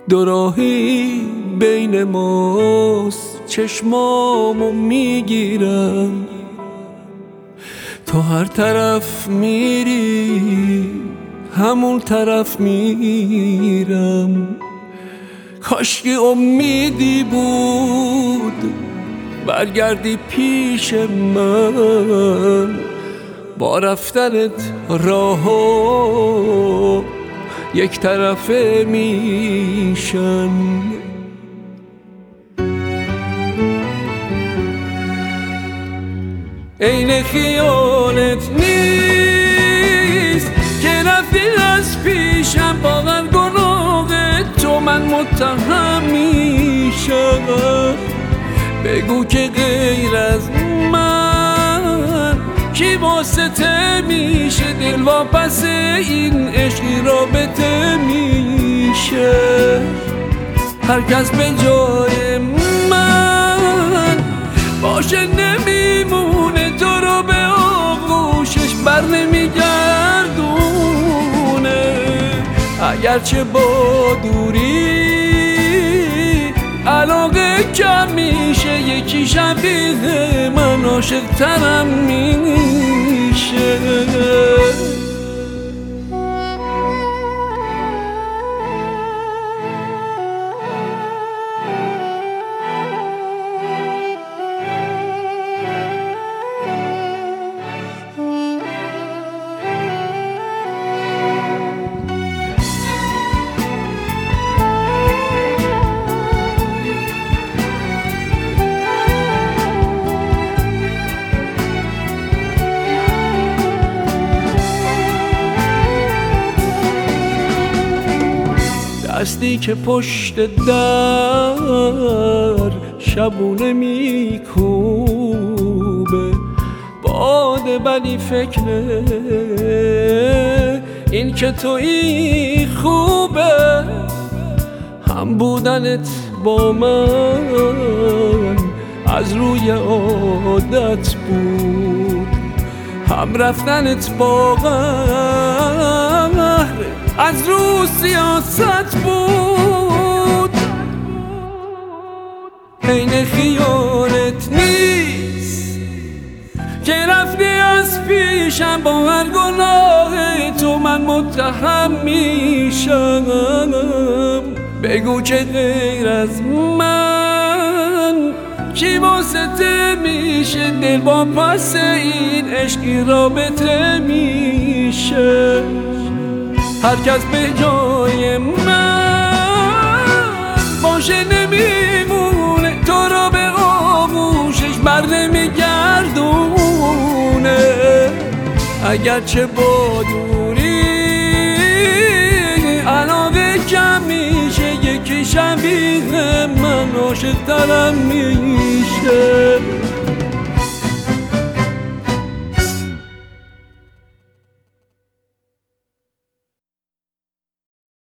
دوراهی بین ماست، چشمامو میگیرم، تو هر طرف میری همون طرف میرم. کاشکی امیدی بود برگردی پیش من، با رفتنت راهو یک طرفه میشن. عین خیالت نیست که رفتی از پیشم، باور گناه تو من متهم میشم. بگو که غیر از من کی واسطه میشه، دل واپس این عشقی رابطه میشه. هر کس به جای من باشه نمیمونه، تو رو به آغوشش بر نمیگردونه. اگرچه با دوری علاقه کم میشه، یکی شبیه من عاشق ترم میشه. دستی که پشت در شبونه میکوبه باده، ولی فکر این که تویی خوبه. هم بودنت با من از روی عادت بود، هم رفتنت با قهر از رو سیاست بود. عین خیالت نیست که رفتی از پیشم، با هر گناه تو من متهم میشم. بگو که غیر از من کی واسطه میشه، دل با پس این عشقی رابطه میشه. هر کس به جای من باشه نمیمونه، تو رو به آغوشش بر نمیگردونه. اگرچه با دوری علاقه کم میشه، یکی شبیه من عاشق ترم میشه.